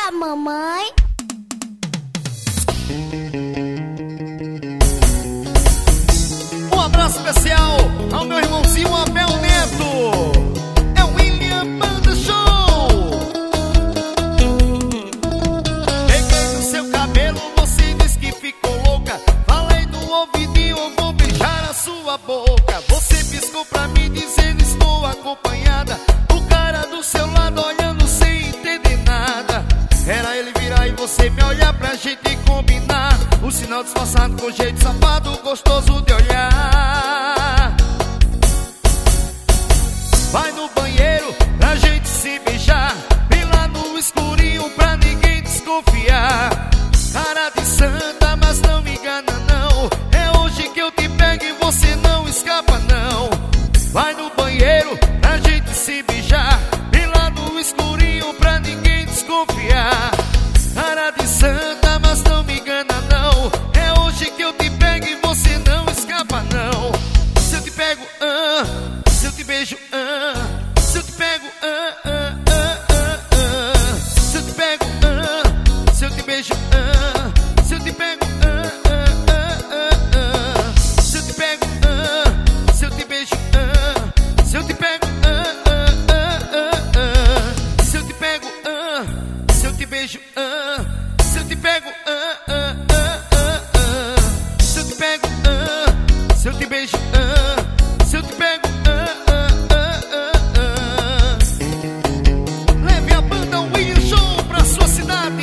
da mamãe. Um abraço especial ao meu irmãozinho Abel Neto. É o William Banda Show. Peguei no seu cabelo, você disse que ficou louca. Falei no ouvidinho, eu vou beijar a sua boca. Você piscou pra mim dizendo estou acompanhada. O cara do seu lado olhando sem entender nada. Era ele virar e você me olhar pra gente combinar. O sinal disfarçado com jeito safado, gostoso de olhar. Vai no banheiro pra gente se beijar, bem lá no escurinho pra ninguém desconfiar. Cara de santa, mas não me engana não. É hoje que eu te pego e você não escapa não. Vai no banheiro pra gente se beijar, bem lá no escurinho pra ninguém desconfiar. Cara de santa, mas não me engana não. É hoje que eu te pego e você não escapa não. Se eu te pego, se eu te beijo, se eu te pego, se eu te pego, se eu te beijo, se eu te pego, se eu te pego, se eu te beijo, se eu te pego, se eu te pego, se eu te beijo, se eu te pego, se eu te pego, se eu te beijo, se eu te pego, leve a banda William Show pra sua cidade.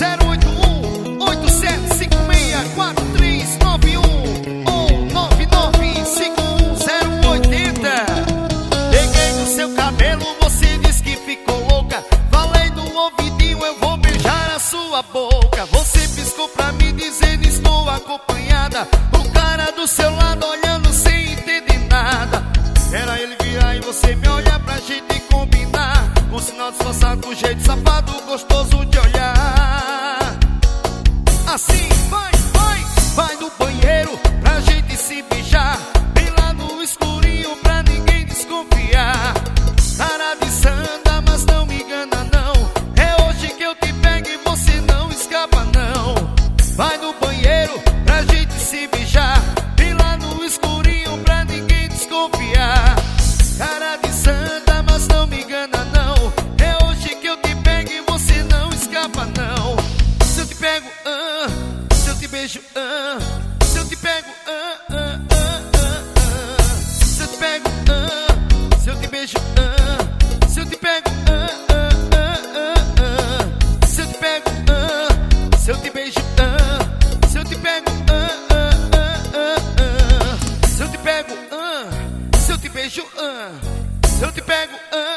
081-8756-4391 ou 9951-080. Peguei no seu cabelo, você disse que ficou louca. Falei no ouvidinho, eu vou beijar a sua boca. Você piscou pra mim dizendo estou acompanhada. O cara do seu lado olhando sem entender nada. Era ele virar e você me olhar pra gente combinar. Com sinal disfarçado com jeito safado, gostoso de olhar. Assim, vai, vai, vai no banheiro pra gente se beijar, bem lá no escurinho pra ninguém desconfiar. Cara de santa, mas não me engana não. É hoje que eu te pego e você não escapa não. Vai no banheiro pra gente se beijar, bem lá no escurinho pra ninguém desconfiar. Cara de santa, mas não me engana não. É hoje que eu te pego e você não escapa não. Se eu te pego, se eu te beijo, se eu te pego, se eu te pego, se eu te beijo, se eu te pego, se eu te pego, se eu te beijo, se eu te pego, se eu te pego, se eu te beijo, se eu te pego,